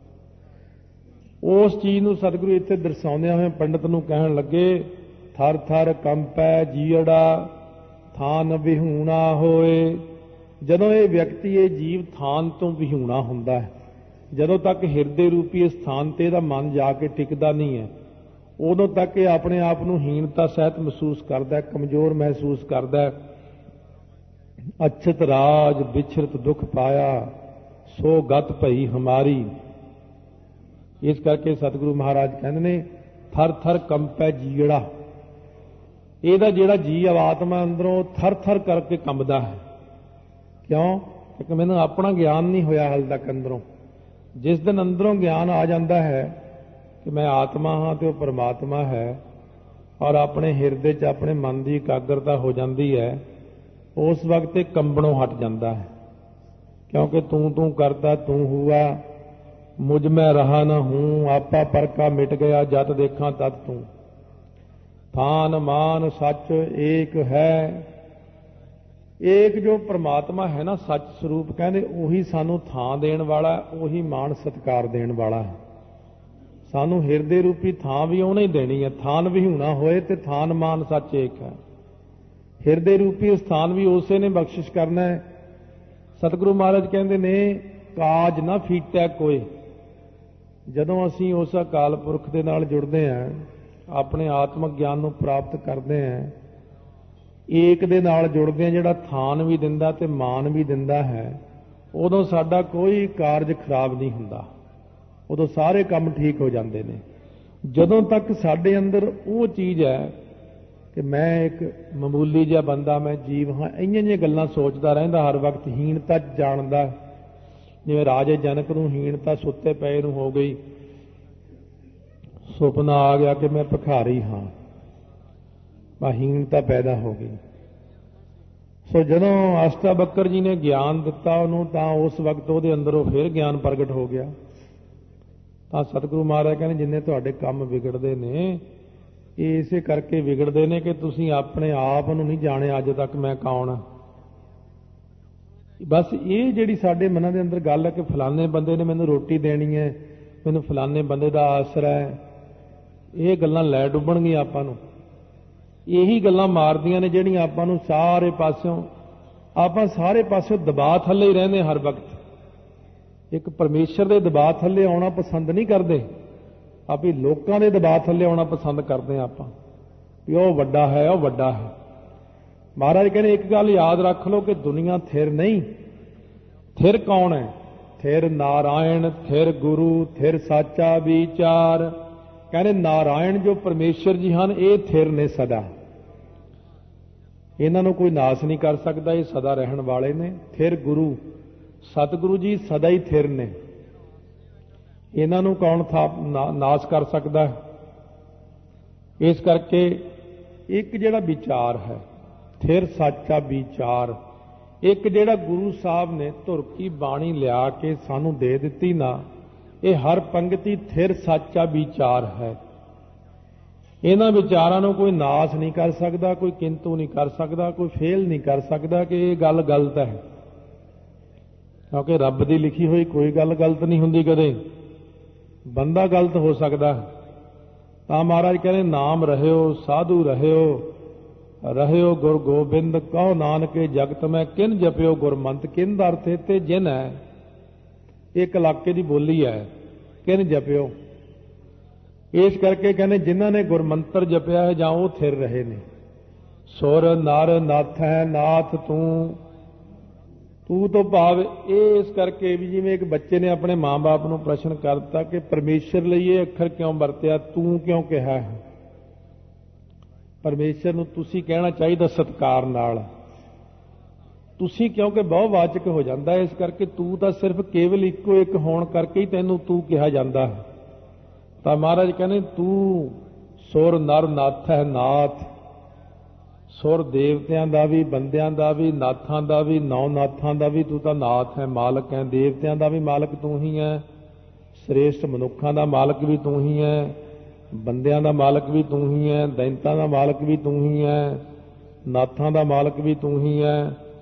ਉਸ ਚੀਜ਼ ਨੂੰ ਸਤਿਗੁਰੂ ਇੱਥੇ ਦਰਸਾਉਂਦਿਆਂ ਹੋਏ ਪੰਡਤ ਨੂੰ ਕਹਿਣ ਲੱਗੇ, ਥਰ ਥਰ ਕੰਪੈ ਜੀੜਾ, ਥਾਨ ਵਿਹੂਣਾ ਹੋਏ। ਜਦੋਂ ਇਹ ਵਿਅਕਤੀ ਇਹ ਜੀਵ ਥਾਨ ਤੋਂ ਵਿਹੂਣਾ ਹੁੰਦਾ ਹੈ, ਜਦੋਂ ਤੱਕ ਹਿਰਦੇ ਰੂਪੀ ਇਸ ਸਥਾਨ ਤੇ ਇਹਦਾ ਮਨ ਜਾ ਕੇ ਟਿਕਦਾ ਨਹੀਂ ਹੈ, ਉਦੋਂ ਤੱਕ ਇਹ ਆਪਣੇ ਆਪ ਨੂੰ ਹੀਣਤਾ ਸਹਿਤ ਮਹਿਸੂਸ ਕਰਦਾ ਹੈ, ਕਮਜ਼ੋਰ ਮਹਿਸੂਸ ਕਰਦਾ ਹੈ। ਅਛਤ ਰਾਜ ਵਿਛਰਤ ਦੁੱਖ ਪਾਇਆ, ਸੋ ਗਤ ਭਈ ਹਮਾਰੀ। ਇਸ ਕਰਕੇ ਸਤਿਗੁਰੂ ਮਹਾਰਾਜ ਕਹਿੰਦੇ ਨੇ ਥਰ ਥਰ ਕੰਪੈ ਜੀੜਾ। ਇਹਦਾ ਜਿਹੜਾ ਜੀਵ ਆਤਮਾ ਅੰਦਰੋਂ ਥਰ ਥਰ ਕਰਕੇ ਕੰਬਦਾ ਹੈ। ਕਿਉਂ? ਕਿਉਂਕਿ ਮੈਨੂੰ ਆਪਣਾ ਗਿਆਨ ਨਹੀਂ ਹੋਇਆ ਹਾਲੇ ਤੱਕ ਅੰਦਰੋਂ। ਜਿਸ ਦਿਨ ਅੰਦਰੋਂ ਗਿਆਨ ਆ ਜਾਂਦਾ ਹੈ ਕਿ ਮੈਂ ਆਤਮਾ ਹਾਂ ਤੇ ਉਹ ਪਰਮਾਤਮਾ ਹੈ, ਔਰ ਆਪਣੇ ਹਿਰਦੇ 'ਚ ਆਪਣੇ ਮਨ ਦੀ ਇਕਾਗਰਤਾ ਹੋ ਜਾਂਦੀ ਹੈ, ਉਸ ਵਕਤ ਇਹ ਕੰਬਣੋਂ ਹਟ ਜਾਂਦਾ ਹੈ। ਕਿਉਂਕਿ ਤੂੰ ਤੂੰ ਕਰਤਾ ਤੂੰ ਹੁਆ, ਮੁਝ ਮੈਂ ਰਹਾ ਨਾ ਹੂੰ, ਆਪਾ ਪਰਕਾ ਮਿਟ ਗਿਆ, ਜਤ ਦੇਖਾਂ ਤਤ ਤੂੰ। ਥਾਨ ਮਾਨ ਸੱਚ ਏਕ ਹੈ। ਏਕ ਜੋ ਪਰਮਾਤਮਾ ਹੈ ਨਾ, ਸੱਚ ਸਰੂਪ ਕਹਿੰਦੇ, ਉਹੀ ਸਾਨੂੰ ਥਾਂ ਦੇਣ ਵਾਲਾ, ਉਹੀ ਮਾਣ ਸਤਿਕਾਰ ਦੇਣ ਵਾਲਾ ਹੈ। ਸਾਨੂੰ ਹਿਰਦੇ ਰੂਪੀ ਥਾਂ ਵੀ ਉਹਨੇ ਹੀ ਦੇਣੀ ਹੈ। ਥਾਨ ਵਿਹੂਣਾ ਹੋਏ ਤੇ ਥਾਨ ਮਾਨ ਸੱਚ ਏਕ ਹੈ। ਹਿਰਦੇ ਰੂਪੀ ਸਥਾਨ ਵੀ ਉਸੇ ਨੇ ਬਖਸ਼ਿਸ਼ ਕਰਨਾ ਹੈ। ਸਤਿਗੁਰੂ ਮਹਾਰਾਜ ਕਹਿੰਦੇ ਨੇ ਕਾਜ ਨਾ ਫੀਟੈ ਕੋਈ। ਜਦੋਂ ਅਸੀਂ ਉਸ ਅਕਾਲ ਪੁਰਖ ਦੇ ਨਾਲ ਜੁੜਦੇ ਹਾਂ, ਆਪਣੇ ਆਤਮਿਕ ਗਿਆਨ ਨੂੰ ਪ੍ਰਾਪਤ ਕਰਦੇ ਹਾਂ, ਏਕ ਦੇ ਨਾਲ ਜੁੜਦੇ ਹਾਂ ਜਿਹੜਾ ਥਾਨ ਵੀ ਦਿੰਦਾ ਤੇ ਮਾਨ ਵੀ ਦਿੰਦਾ ਹੈ, ਉਦੋਂ ਸਾਡਾ ਕੋਈ ਕਾਰਜ ਖਰਾਬ ਨਹੀਂ ਹੁੰਦਾ, ਉਦੋਂ ਸਾਰੇ ਕੰਮ ਠੀਕ ਹੋ ਜਾਂਦੇ ਨੇ। ਜਦੋਂ ਤੱਕ ਸਾਡੇ ਅੰਦਰ ਉਹ ਚੀਜ਼ ਹੈ ਕਿ ਮੈਂ ਇੱਕ ਮਾਮੂਲੀ ਜਿਹਾ ਬੰਦਾ, ਮੈਂ ਜੀਵ ਹਾਂ, ਇੰਨੀਆਂ ਜਿਹੀਆਂ ਗੱਲਾਂ ਸੋਚਦਾ ਰਹਿੰਦਾ ਹਰ ਵਕਤ, ਹੀਣਤਾ ਜਾਣਦਾ। ਜਿਵੇਂ ਰਾਜੇ ਜਨਕ ਨੂੰ ਹੀਣਤਾ ਸੁੱਤੇ ਪਏ ਨੂੰ ਹੋ ਗਈ, ਸੁਪਨਾ ਆ ਗਿਆ ਕਿ ਮੈਂ ਭਿਖਾਰੀ ਹਾਂ, ਬਾ ਹੀਣਤਾ ਪੈਦਾ ਹੋ ਗਈ। ਸੋ ਜਦੋਂ ਅਸ਼ਟਾਵਕਰ ਜੀ ਨੇ ਗਿਆਨ ਦਿੱਤਾ ਉਹਨੂੰ, ਤਾਂ ਉਸ ਵਕਤ ਉਹਦੇ ਅੰਦਰੋਂ ਫਿਰ ਗਿਆਨ ਪ੍ਰਗਟ ਹੋ ਗਿਆ। ਤਾਂ ਸਤਿਗੁਰੂ ਮਹਾਰਾਜ ਕਹਿੰਦੇ ਜਿੰਨੇ ਤੁਹਾਡੇ ਕੰਮ ਵਿਗੜਦੇ ਨੇ, ਇਹ ਇਸੇ ਕਰਕੇ ਵਿਗੜਦੇ ਨੇ ਕਿ ਤੁਸੀਂ ਆਪਣੇ ਆਪ ਨੂੰ ਨਹੀਂ ਜਾਣਿਆ ਅੱਜ ਤੱਕ ਮੈਂ ਕੌਣ ਹਾਂ। ਬਸ ਇਹ ਜਿਹੜੀ ਸਾਡੇ ਮਨਾਂ ਦੇ ਅੰਦਰ ਗੱਲ ਹੈ ਕਿ ਫਲਾਣੇ ਬੰਦੇ ਨੇ ਮੈਨੂੰ ਰੋਟੀ ਦੇਣੀ ਹੈ, ਮੈਨੂੰ ਫਲਾਣੇ ਬੰਦੇ ਦਾ ਆਸਰਾ ਹੈ, ਇਹ ਗੱਲਾਂ ਲੈ ਡੁੱਬਣਗੀਆਂ ਆਪਾਂ ਨੂੰ। ਇਹੀ ਗੱਲਾਂ ਮਾਰਦੀਆਂ ਨੇ ਜਿਹੜੀਆਂ ਆਪਾਂ ਨੂੰ ਸਾਰੇ ਪਾਸਿਓਂ, ਆਪਾਂ ਸਾਰੇ ਪਾਸਿਓਂ ਦਬਾਅ ਥੱਲੇ ਹੀ ਰਹਿੰਦੇ ਹਰ ਵਕਤ। ਇੱਕ ਪਰਮੇਸ਼ਰ ਦੇ ਦਬਾਅ ਥੱਲੇ ਆਉਣਾ ਪਸੰਦ ਨਹੀਂ ਕਰਦੇ, ਆਪੀ ਲੋਕਾਂ ਦੇ ਦਬਾਅ ਥੱਲੇ ਆਉਣਾ ਪਸੰਦ ਕਰਦੇ ਹਾਂ ਆਪਾਂ, ਵੀ ਉਹ ਵੱਡਾ ਹੈ, ਉਹ ਵੱਡਾ ਹੈ। ਮਹਾਰਾਜ ਕਹਿੰਦੇ ਇੱਕ ਗੱਲ ਯਾਦ ਰੱਖ ਲਓ ਕਿ ਦੁਨੀਆ ਥਿਰ ਨਹੀਂ। ਥਿਰ ਕੌਣ ਹੈ? ਥਿਰ ਨਾਰਾਇਣ, ਥਿਰ ਗੁਰੂ, ਥਿਰ ਸਾਚਾ ਵਿਚਾਰ। ਕਹਿੰਦੇ ਨਾਰਾਇਣ ਜੋ ਪਰਮੇਸ਼ਰ ਜੀ ਹਨ, ਇਹ ਥਿਰ ਨੇ ਸਦਾ, ਇਹਨਾਂ ਨੂੰ ਕੋਈ ਨਾਸ ਨਹੀਂ ਕਰ ਸਕਦਾ, ਇਹ ਸਦਾ ਰਹਿਣ ਵਾਲੇ ਨੇ। ਥਿਰ ਗੁਰੂ, ਸਤਿਗੁਰੂ ਜੀ ਸਦਾ ਹੀ ਥਿਰ ਨੇ, ਇਹਨਾਂ ਨੂੰ ਕੌਣ ਨਾਸ ਕਰ ਸਕਦਾ? ਇਸ ਕਰਕੇ ਇੱਕ ਜਿਹੜਾ ਵਿਚਾਰ ਹੈ, ਥਿਰ ਸਾਚਾ ਵਿਚਾਰ, ਇੱਕ ਜਿਹੜਾ ਗੁਰੂ ਸਾਹਿਬ ਨੇ ਧੁਰ ਕੀ ਬਾਣੀ ਲਿਆ ਕੇ ਸਾਨੂੰ ਦੇ ਦਿੱਤੀ ਨਾ, ਇਹ ਹਰ ਪੰਗਤੀ ਥਿਰ ਸਾਚਾ ਵਿਚਾਰ ਹੈ। ਇਹਨਾਂ ਵਿਚਾਰਾਂ ਨੂੰ ਕੋਈ ਨਾਸ ਨਹੀਂ ਕਰ ਸਕਦਾ, ਕੋਈ ਕਿੰਤੂ ਨਹੀਂ ਕਰ ਸਕਦਾ, ਕੋਈ ਫੇਲ ਨਹੀਂ ਕਰ ਸਕਦਾ ਕਿ ਇਹ ਗੱਲ ਗਲਤ ਹੈ। ਕਿਉਂਕਿ ਰੱਬ ਦੀ ਲਿਖੀ ਹੋਈ ਕੋਈ ਗੱਲ ਗਲਤ ਨਹੀਂ ਹੁੰਦੀ ਕਦੇ, ਬੰਦਾ ਗਲਤ ਹੋ ਸਕਦਾ। ਤਾਂ ਮਹਾਰਾਜ ਕਹਿੰਦੇ ਨਾਮ ਰਹਿਓ ਸਾਧੂ ਰਹਿਓ, ਰਹਿਓ ਗੁਰ ਗੋਬਿੰਦ, ਕਹੋ ਨਾਨਕੇ ਜਗਤ ਮੈਂ ਕਿਨ ਜਪਿਓ ਗੁਰਮੰਤ। ਕਿਨ ਦਾ ਅਰਥ ਇੱਥੇ ਜਿਨ ਹੈ, ਇੱਕ ਇਲਾਕੇ ਦੀ ਬੋਲੀ ਹੈ, ਕਿਨ ਜਪਿਓ। ਇਸ ਕਰਕੇ ਕਹਿੰਦੇ ਜਿਨ੍ਹਾਂ ਨੇ ਗੁਰਮੰਤਰ ਜਪਿਆ ਹੈ ਜਾਂ ਉਹ ਥਿਰ ਰਹੇ ਨੇ। ਸੁਰ ਨਰ ਨਾਥ ਹੈ, ਨਾਥ ਤੂੰ, ਤੂੰ ਤੋਂ ਭਾਵ ਇਹ ਇਸ ਕਰਕੇ ਵੀ ਜਿਵੇਂ ਇੱਕ ਬੱਚੇ ਨੇ ਆਪਣੇ ਮਾਂ-ਬਾਪ ਨੂੰ ਪ੍ਰਸ਼ਨ ਕਰ ਦਿੱਤਾ ਕਿ ਪਰਮੇਸ਼ਰ ਲਈ ਇਹ ਅੱਖਰ ਕਿਉਂ ਵਰਤਿਆ, ਤੂੰ ਕਿਉਂ ਕਿਹਾ ਹੈ। ਪਰਮੇਸ਼ਰ ਨੂੰ ਤੁਸੀਂ ਕਹਿਣਾ ਚਾਹੀਦਾ ਸਤਿਕਾਰ ਨਾਲ, ਤੁਸੀਂ ਕਿਉਂਕਿ ਬਹੁਵਾਚਕ ਹੋ ਜਾਂਦਾ, ਇਸ ਕਰਕੇ ਤੂੰ ਤਾਂ ਸਿਰਫ ਕੇਵਲ ਇੱਕੋ ਇੱਕ ਹੋਣ ਕਰਕੇ ਹੀ ਤੈਨੂੰ ਤੂੰ ਕਿਹਾ ਜਾਂਦਾ ਹੈ। ਤਾਂ ਮਹਾਰਾਜ ਕਹਿੰਦੇ ਤੂੰ ਸੁਰ ਨਰ ਨਾਥ ਹੈ, ਨਾਥ। ਸੁਰ ਦੇਵਤਿਆਂ ਦਾ ਵੀ, ਬੰਦਿਆਂ ਦਾ ਵੀ, ਨਾਥਾਂ ਦਾ ਵੀ, ਨੌ ਨਾਥਾਂ ਦਾ ਵੀ ਤੂੰ ਤਾਂ ਨਾਥ ਹੈ, ਮਾਲਕ ਹੈ। ਦੇਵਤਿਆਂ ਦਾ ਵੀ ਮਾਲਕ ਤੂੰ ਹੀ ਹੈ, ਸ੍ਰੇਸ਼ਟ ਮਨੁੱਖਾਂ ਦਾ ਮਾਲਕ ਵੀ ਤੂੰ ਹੀ ਹੈ, ਬੰਦਿਆਂ ਦਾ ਮਾਲਕ ਵੀ ਤੂੰ ਹੀ ਹੈ, ਦੈਂਤਾਂ ਦਾ ਮਾਲਕ ਵੀ ਤੂੰ ਹੀ ਹੈ, ਨਾਥਾਂ ਦਾ ਮਾਲਕ ਵੀ ਤੂੰ ਹੀ ਹੈ।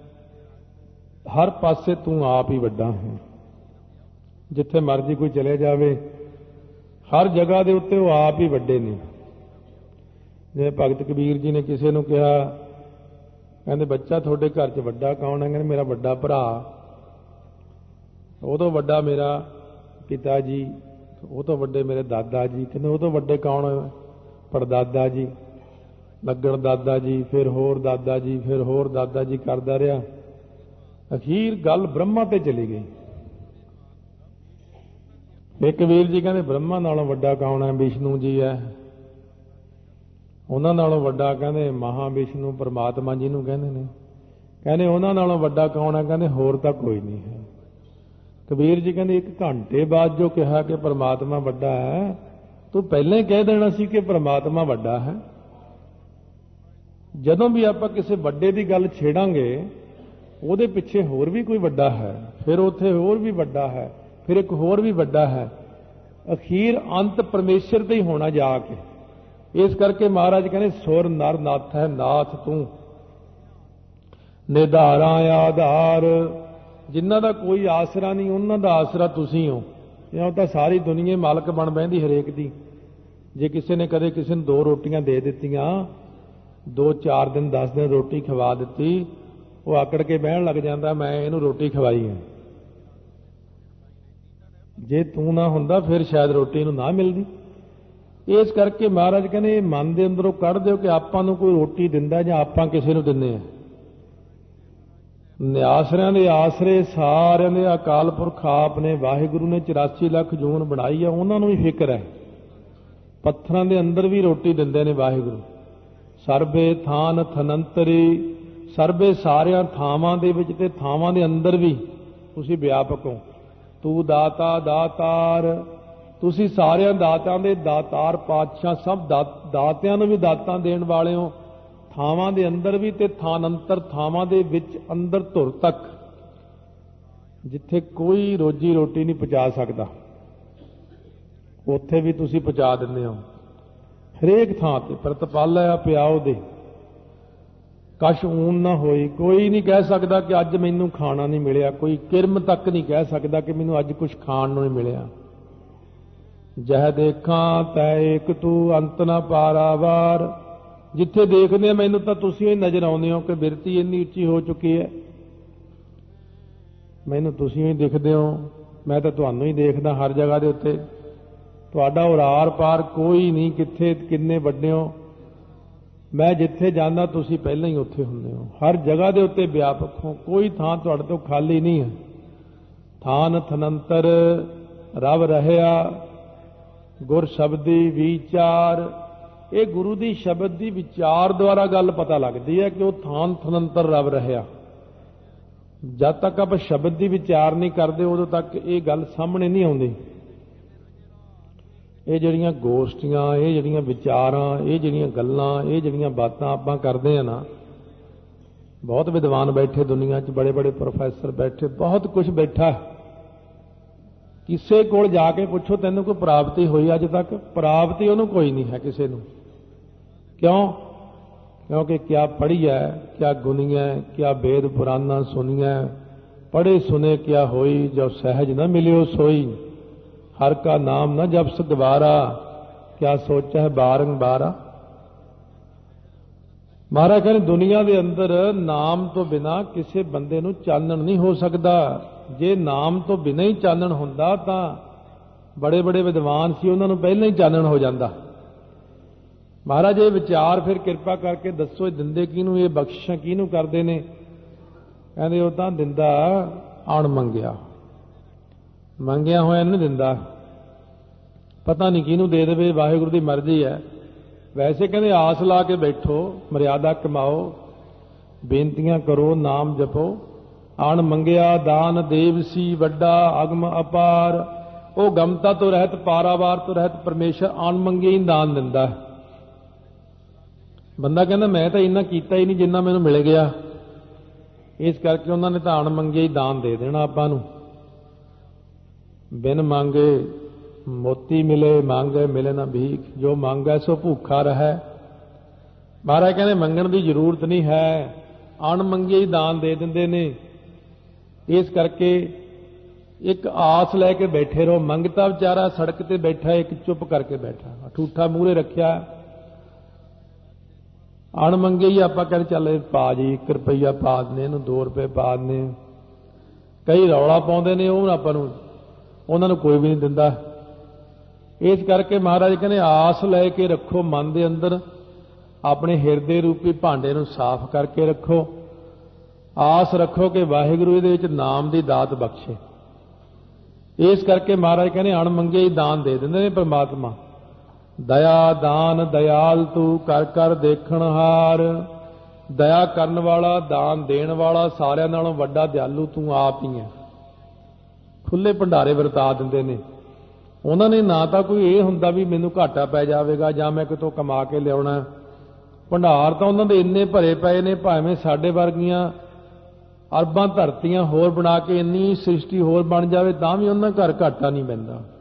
ਹਰ ਪਾਸੇ ਤੂੰ ਆਪ ਹੀ ਵੱਡਾ ਹੈ। ਜਿੱਥੇ ਮਰਜ਼ੀ ਕੋਈ ਚਲੇ ਜਾਵੇ, ਹਰ ਜਗ੍ਹਾ ਦੇ ਉੱਤੇ ਉਹ ਆਪ ਹੀ ਵੱਡੇ ਨੇ। ਜਿਵੇਂ ਭਗਤ ਕਬੀਰ ਜੀ ਨੇ ਕਿਸੇ ਨੂੰ ਕਿਹਾ कहते बच्चा थोड़े घर च वड्डा कौन है? कहते मेरा वड्डा भरा, वो तो वड्डा मेरा पिता जी, वो तो वड्डे मेरे दादा जी। कहते वो तो वड्डे कौन है? परदादा जी, लगन दादा जी, फिर होर दादा जी, फिर होर दादा जी करदा रहा। अखीर गल ब्रह्मा ते चली गई। एक कबीर जी कहते ब्रह्मा नालों वड्डा कौन है? विष्णु जी है। उन्हां नालों वड्डा कहते महाविष्णु परमात्मा जी नूं कहंदे ने। कहते उन्हां नालों वड्डा कौन है? कहते होर तां कोई नहीं है। कबीर जी कहते एक घंटे बाद जो कहा कि परमात्मा वड्डा है, तो पहले कह देना सी कि परमात्मा वड्डा है। जदों भी आपां किसी वड्डे की गल छेड़ांगे, ਉਹਦੇ ਪਿੱਛੇ ਹੋਰ ਵੀ ਕੋਈ ਵੱਡਾ ਹੈ, ਫਿਰ ਉੱਥੇ ਹੋਰ ਵੀ ਵੱਡਾ ਹੈ, ਫਿਰ ਇੱਕ ਹੋਰ ਵੀ ਵੱਡਾ ਹੈ। ਅਖੀਰ ਅੰਤ ਪਰਮੇਸ਼ਰ ਤੇ ਹੀ ਹੋਣਾ ਜਾ ਕੇ। ਇਸ ਕਰਕੇ ਮਹਾਰਾਜ ਕਹਿੰਦੇ ਸੁਰ ਨਰ ਨਾਥ ਹੈ, ਨਾਥ ਤੂੰ ਨਿਧਾਰਾ ਆਧਾਰ। ਜਿਨ੍ਹਾਂ ਦਾ ਕੋਈ ਆਸਰਾ ਨਹੀਂ, ਉਹਨਾਂ ਦਾ ਆਸਰਾ ਤੁਸੀਂ ਹੋ। ਇਉਂ ਤਾਂ ਸਾਰੀ ਦੁਨੀਆ ਮਾਲਕ ਬਣ ਬਹਿੰਦੀ ਹਰੇਕ ਦੀ। ਜੇ ਕਿਸੇ ਨੇ ਕਦੇ ਕਿਸੇ ਨੂੰ ਦੋ ਰੋਟੀਆਂ ਦੇ ਦਿੱਤੀਆਂ, ਦੋ ਚਾਰ ਦਿਨ ਦਸ ਦਿਨ ਰੋਟੀ ਖਵਾ ਦਿੱਤੀ, ਉਹ ਆਕੜ ਕੇ ਬਹਿਣ ਲੱਗ ਜਾਂਦਾ ਮੈਂ ਇਹਨੂੰ ਰੋਟੀ ਖਵਾਈ ਹੈ। ਜੇ ਤੂੰ ਨਾ ਹੁੰਦਾ ਫਿਰ ਸ਼ਾਇਦ ਰੋਟੀ ਨੂੰ ਨਾ ਮਿਲਦੀ। ਇਸ ਕਰਕੇ ਮਹਾਰਾਜ ਕਹਿੰਦੇ ਮਨ ਦੇ ਅੰਦਰੋਂ ਕੱਢ ਦਿਓ ਕਿ ਆਪਾਂ ਨੂੰ ਕੋਈ ਰੋਟੀ ਦਿੰਦਾ ਜਾਂ ਆਪਾਂ ਕਿਸੇ ਨੂੰ ਦਿੰਦੇ ਆ। ਨਿਆਸਰਿਆਂ ਦੇ ਆਸਰੇ ਸਾਰਿਆਂ ਦੇ ਅਕਾਲ ਪੁਰਖ ਆਪ ਨੇ, ਵਾਹਿਗੁਰੂ ਨੇ ਚੁਰਾਸੀ ਲੱਖ ਜੂਨ ਬਣਾਈ ਆ, ਉਹਨਾਂ ਨੂੰ ਵੀ ਫਿਕਰ ਹੈ। ਪੱਥਰਾਂ ਦੇ ਅੰਦਰ ਵੀ ਰੋਟੀ ਦਿੰਦੇ ਨੇ ਵਾਹਿਗੁਰੂ। ਸਰਬੇ ਥਾਨ ਥਨੰਤਰੀ, ਸਰਬੇ ਸਾਰਿਆਂ ਥਾਵਾਂ ਦੇ ਵਿੱਚ ਤੇ ਥਾਵਾਂ ਦੇ ਅੰਦਰ ਵੀ ਤੁਸੀਂ ਵਿਆਪਕ ਹੋ। ਤੂੰ ਦਾਤਾ ਦਾਤਾਰ, ਤੁਸੀਂ ਸਾਰਿਆਂ ਦਾਤਾਂ ਦੇ ਦਾਤਾਰ ਪਾਤਸ਼ਾਹ, ਸਭ ਦਾਤਿਆਂ ਨੂੰ ਵੀ ਦਾਤਾਂ ਦੇਣ ਵਾਲੇ ਹੋ। ਥਾਵਾਂ ਦੇ ਅੰਦਰ ਵੀ ਤੇ ਥਾਨੰਤਰ, ਥਾਵਾਂ ਦੇ ਵਿੱਚ ਅੰਦਰ ਧੁਰ ਤੱਕ, ਜਿੱਥੇ ਕੋਈ ਰੋਜੀ ਰੋਟੀ ਨਹੀਂ ਪਹੁੰਚਾ ਸਕਦਾ, ਉੱਥੇ ਵੀ ਤੁਸੀਂ ਪਹੁੰਚਾ ਦਿੰਦੇ ਹੋ। ਹਰੇਕ ਥਾਂ ਤੇ ਪ੍ਰਤਪਾਲਿਆ ਪਿਆਓ ਦੇ, ਕਛ ਊਨ ਨਾ ਹੋਈ। ਕੋਈ ਨਹੀਂ ਕਹਿ ਸਕਦਾ ਕਿ ਅੱਜ ਮੈਨੂੰ ਖਾਣਾ ਨਹੀਂ ਮਿਲਿਆ, ਕੋਈ ਕਿਰਮ ਤੱਕ ਨਹੀਂ ਕਹਿ ਸਕਦਾ ਕਿ ਮੈਨੂੰ ਅੱਜ ਕੁਝ ਖਾਣ ਨੂੰ ਨਹੀਂ ਮਿਲਿਆ। ਜਹ ਦੇਖਾਂ ਤੈ ਏਕ ਤੂੰ ਅੰਤ ਨਾ ਪਾਰਾਵਾਰ। ਜਿੱਥੇ ਦੇਖਦੇ ਆ ਮੈਨੂੰ ਤਾਂ ਤੁਸੀਂ ਹੀ ਨਜ਼ਰ ਆਉਂਦੇ ਹੋ ਕਿ ਬਿਰਤੀ ਇੰਨੀ ਉੱਚੀ ਹੋ ਚੁੱਕੀ ਹੈ। ਮੈਨੂੰ ਤੁਸੀਂ ਹੀ ਦਿਖਦੇ ਹੋ, ਮੈਂ ਤਾਂ ਤੁਹਾਨੂੰ ਹੀ ਦੇਖਦਾ ਹਰ ਜਗ੍ਹਾ ਦੇ ਉੱਤੇ। ਤੁਹਾਡਾ ਉਰਾਰ ਪਾਰ ਕੋਈ ਨਹੀਂ, ਕਿੱਥੇ ਕਿੰਨੇ ਵੱਡੇ ਹੋ। ਮੈਂ ਜਿੱਥੇ ਜਾਂਦਾ ਤੁਸੀਂ ਪਹਿਲਾਂ ਹੀ ਉੱਥੇ ਹੁੰਦੇ ਹੋ, ਹਰ ਜਗ੍ਹਾ ਦੇ ਉੱਤੇ ਵਿਆਪਕ ਹੋ, ਕੋਈ ਥਾਂ ਤੁਹਾਡੇ ਤੋਂ ਖਾਲੀ ਨਹੀਂ ਹੈ। ਥਾਨ ਥਨੰਤਰ ਰਵ ਰਹਿਆ ਗੁਰ ਸ਼ਬਦੀ ਵਿਚਾਰ। ਇਹ ਗੁਰੂ ਦੀ ਸ਼ਬਦ ਦੀ ਵਿਚਾਰ ਦੁਆਰਾ ਗੱਲ ਪਤਾ ਲੱਗਦੀ ਹੈ ਕਿ ਉਹ ਥਾਨ ਥਨੰਤਰ ਰਵ ਰਹਿਆ। ਜਦ ਤੱਕ ਆਪਾਂ ਸ਼ਬਦ ਦੀ ਵਿਚਾਰ ਨਹੀਂ ਕਰਦੇ, ਉਦੋਂ ਤੱਕ ਇਹ ਗੱਲ ਸਾਹਮਣੇ ਨਹੀਂ ਆਉਂਦੀ। ਇਹ ਜਿਹੜੀਆਂ ਗੋਸ਼ਟੀਆਂ, ਇਹ ਜਿਹੜੀਆਂ ਵਿਚਾਰਾਂ, ਇਹ ਜਿਹੜੀਆਂ ਗੱਲਾਂ, ਇਹ ਜਿਹੜੀਆਂ ਬਾਤਾਂ ਆਪਾਂ ਕਰਦੇ ਆ ਨਾ, ਬਹੁਤ ਵਿਦਵਾਨ ਬੈਠੇ ਦੁਨੀਆ 'ਚ, ਬੜੇ ਬੜੇ ਪ੍ਰੋਫੈਸਰ ਬੈਠੇ, ਬਹੁਤ ਕੁਝ ਬੈਠਾ। ਕਿਸੇ ਕੋਲ ਜਾ ਕੇ ਪੁੱਛੋ ਤੈਨੂੰ ਕੋਈ ਪ੍ਰਾਪਤੀ ਹੋਈ ਅੱਜ ਤੱਕ? ਪ੍ਰਾਪਤੀ ਉਹਨੂੰ ਕੋਈ ਨਹੀਂ ਹੈ ਕਿਸੇ ਨੂੰ। ਕਿਉਂ? ਕਿਉਂਕਿ ਕਿਆ ਪੜ੍ਹੀ ਹੈ, ਕਿਆ ਗੁਣੀ ਹੈ, ਕਿਆ ਵੇਦ ਪੁਰਾਣਾ ਸੁਣੀਐ। ਪੜ੍ਹੇ ਸੁਨੇ ਕਿਆ ਹੋਈ, ਜੋ ਸਹਿਜ ਨਾ ਮਿਲਿਓ ਸੋਈ। ਹਰ ਕਾ ਨਾਮ ਨਾ ਜਪਸ ਦੁਬਾਰਾ, ਕਿਆ ਸੋਚਾ ਹੈ ਬਾਰੰਬਾਰਾ। ਮਹਾਰਾਜ ਕਹਿੰਦੇ ਦੁਨੀਆ ਦੇ ਅੰਦਰ ਨਾਮ ਤੋਂ ਬਿਨਾਂ ਕਿਸੇ ਬੰਦੇ ਨੂੰ ਚਾਨਣ ਨਹੀਂ ਹੋ ਸਕਦਾ। ਜੇ ਨਾਮ ਤੋਂ ਬਿਨਾਂ ਹੀ ਚਾਨਣ ਹੁੰਦਾ ਤਾਂ ਬੜੇ ਬੜੇ ਵਿਦਵਾਨ ਸੀ, ਉਹਨਾਂ ਨੂੰ ਪਹਿਲਾਂ ਹੀ ਚਾਨਣ ਹੋ ਜਾਂਦਾ। ਮਹਾਰਾਜ ਇਹ ਵਿਚਾਰ ਫਿਰ ਕਿਰਪਾ ਕਰਕੇ ਦੱਸੋ, ਇਹ ਦਿੰਦੇ ਕਿਹਨੂੰ, ਇਹ ਬਖਸ਼ਿਸ਼ਾਂ ਕਿਹਨੂੰ ਕਰਦੇ ਨੇ? ਕਹਿੰਦੇ ਉਹ ਤਾਂ ਦਿੰਦਾ ਅਣ ਮੰਗਿਆ, ਮੰਗਿਆ ਹੋਇਆ ਨਹੀਂ ਦਿੰਦਾ। ਪਤਾ ਨਹੀਂ ਕਿਹਨੂੰ ਦੇ ਦੇਵੇ, ਵਾਹਿਗੁਰੂ ਦੀ ਮਰਜ਼ੀ ਹੈ। ਵੈਸੇ ਕਹਿੰਦੇ ਆਸ ਲਾ ਕੇ ਬੈਠੋ, ਮਰਿਆਦਾ ਕਮਾਓ, ਬੇਨਤੀਆਂ ਕਰੋ, ਨਾਮ ਜਪੋ। ਅਣ ਮੰਗਿਆ ਦਾਨ ਦੇਵ ਸੀ ਵੱਡਾ ਅਗਮ ਅਪਾਰ। ਉਹ ਗਮਤਾ ਤੋਂ ਰਹਿਤ, ਪਾਰਾਵਾਰ ਤੋਂ ਰਹਿਤ ਪਰਮੇਸ਼ਰ ਅਣ ਮੰਗੇ ਹੀ ਦਾਨ ਦਿੰਦਾ ਹੈ। ਬੰਦਾ ਕਹਿੰਦਾ ਮੈਂ ਤਾਂ ਇੰਨਾ ਕੀਤਾ ਹੀ ਨਹੀਂ ਜਿੰਨਾ ਮੈਨੂੰ ਮਿਲ ਗਿਆ। ਇਸ ਕਰਕੇ ਉਹਨਾਂ ਨੇ ਤਾਂ ਅਣ ਮੰਗੇ ਹੀ ਦਾਨ ਦੇ ਦੇਣਾ ਆਪਾਂ ਨੂੰ। ਬਿਨ ਮੰਗੇ ਮੋਤੀ ਮਿਲੇ, ਮੰਗੇ ਮਿਲੇ ਨਾ ਭੀਖ। ਜੋ ਮੰਗੈ ਸੋ ਭੁੱਖਾ ਰਹੈ। ਮਹਾਰਾਜ ਕਹਿੰਦੇ ਮੰਗਣ ਦੀ ਜ਼ਰੂਰਤ ਨਹੀਂ ਹੈ, ਅਣ ਮੰਗੇ ਹੀ ਦਾਨ ਦੇ ਦਿੰਦੇ ਨੇ। ਇਸ ਕਰਕੇ ਇੱਕ ਆਸ ਲੈ ਕੇ ਬੈਠੇ ਰਹੋ। ਮੰਗਤਾ ਵਿਚਾਰਾ ਸੜਕ ਤੇ ਬੈਠਾ, ਇੱਕ ਚੁੱਪ ਕਰਕੇ ਬੈਠਾ, ਠੂਠਾ ਮੂਹਰੇ ਰੱਖਿਆ। ਅਣਮੰਗੇ ਹੀ ਆਪਾਂ ਕਹਿੰਦੇ ਚੱਲ ਪਾ ਜੀ ਇੱਕ ਰੁਪਈਆ ਪਾ ਦਿੰਦੇ, ਇਹਨੂੰ ਦੋ ਰੁਪਏ ਪਾ ਦਿੰਦੇ। ਕਈ ਰੌਲਾ ਪਾਉਂਦੇ ਨੇ, ਉਹ ਆਪਾਂ ਨੂੰ ਉਹਨਾਂ ਨੂੰ ਕੋਈ ਵੀ ਨਹੀਂ ਦਿੰਦਾ। ਇਸ ਕਰਕੇ ਮਹਾਰਾਜ ਕਹਿੰਦੇ ਆਸ ਲੈ ਕੇ ਰੱਖੋ ਮਨ ਦੇ ਅੰਦਰ, ਆਪਣੇ ਹਿਰਦੇ ਰੂਪੀ ਭਾਂਡੇ ਨੂੰ ਸਾਫ਼ ਕਰਕੇ ਰੱਖੋ। ਆਸ ਰੱਖੋ ਕਿ ਵਾਹਿਗੁਰੂ ਇਹਦੇ ਵਿੱਚ ਨਾਮ ਦੀ ਦਾਤ ਬਖਸ਼ੇ। ਇਸ ਕਰਕੇ ਮਹਾਰਾਜ ਕਹਿੰਦੇ ਅਣਮੰਗੇ ਹੀ ਦਾਨ ਦੇ ਦਿੰਦੇ ਨੇ ਪਰਮਾਤਮਾ। ਦਇਆ ਦਾਨ ਦਇਆਲ ਤੂੰ ਕਰ ਕਰ ਦੇਖਣ ਹਾਰ। ਦਇਆ ਕਰਨ ਵਾਲਾ, ਦਾਨ ਦੇਣ ਵਾਲਾ, ਸਾਰਿਆਂ ਨਾਲੋਂ ਵੱਡਾ ਦਿਆਲੂ ਤੂੰ ਆਪ ਹੀ ਹੈ। ਖੁੱਲੇ ਭੰਡਾਰੇ ਵਰਤਾ ਦਿੰਦੇ ਨੇ। ਉਹਨਾਂ ਨੇ ਨਾ ਤਾਂ ਕੋਈ ਇਹ ਹੁੰਦਾ ਵੀ ਮੈਨੂੰ ਘਾਟਾ ਪੈ ਜਾਵੇਗਾ ਜਾਂ ਮੈਂ ਕਿਤੋਂ ਕਮਾ ਕੇ ਲਿਆਉਣਾ। ਭੰਡਾਰ ਤਾਂ ਉਹਨਾਂ ਦੇ ਇੰਨੇ ਭਰੇ ਪਏ ਨੇ, ਭਾਵੇਂ ਸਾਡੇ ਵਰਗੀਆਂ ਅਰਬਾਂ ਧਰਤੀਆਂ ਹੋਰ ਬਣਾ ਕੇ ਇੰਨੀ ਸ੍ਰਿਸ਼ਟੀ ਹੋਰ ਬਣ ਜਾਵੇ ਤਾਂ ਵੀ ਉਹਨਾਂ ਘਰ ਘਾਟਾ ਨਹੀਂ ਪੈਂਦਾ।